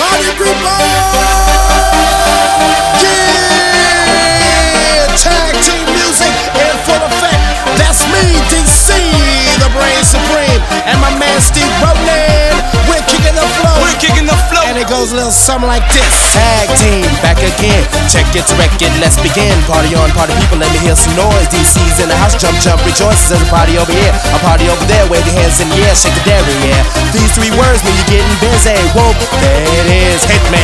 party people! Yeah! Tag team music in full effect. That's me, DC, the brain supreme, and my man Steve Ronan. We're kicking the flow. We're kicking the flow. And it goes a little something like this. Tag team, back again. Check it, wreck it, let's begin. Party on, party people, let me hear some noise. DC's in the house, jump, jump, rejoices. There's a party over here, a party over there. Wave your hands in the air, shake the dairy, yeah. These three words mean you're getting busy. Whoa, there it is, hit me.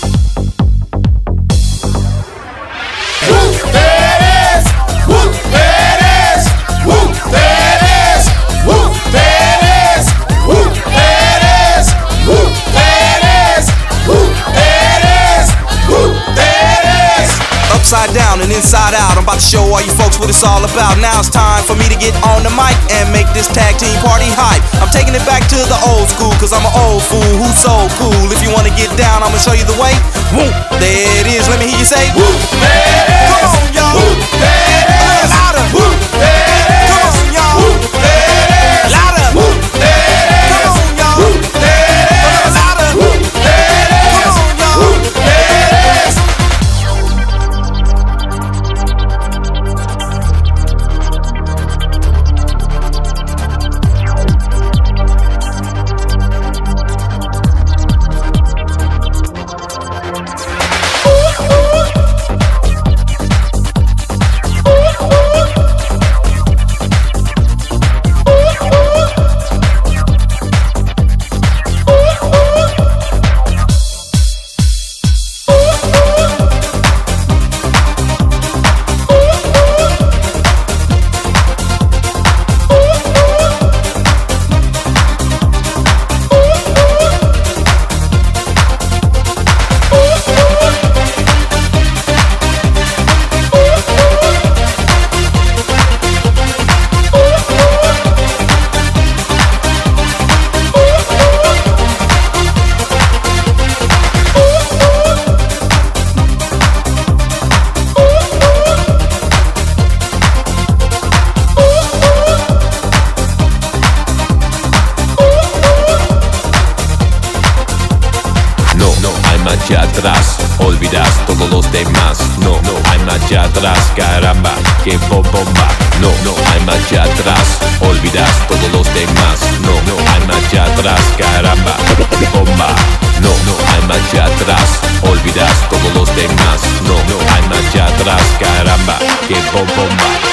Woo, there it is. Woo, there it is. Woo, there it is. Woo, there it is. Woo, there it is. Woo, there it is. Woo, there it is. Woo, there it is. Upside down and inside out, I'm about to show all you folks what it's all about. Now it's time for me to get on the mic and make this tag team party hype. I'm taking it back to the old school, cause I'm an old fool who's so cool. If you wanna get down, I'ma show you the way. Woo, there it is, let me hear you say woo, there it is. Come on, y'all. Woo, there it is. Louder. Woo, there it is. Come on, y'all. Woo, there it is. Louder. Woo, there it is. Come on, y'all. Woo, there it is. Louder. Woo, there it is. Come on, y'all. Woo, there it is. Hacia atrás, olvidas todos los demás. No, no hay marcha atrás, caramba, que bomba. No, no hay marcha atrás, olvidas todos los demás. No, no hay marcha atrás, caramba, que bomba. No, no hay marcha atrás, olvidas todos los demás. No, no hay marcha atrás, caramba, que bomba.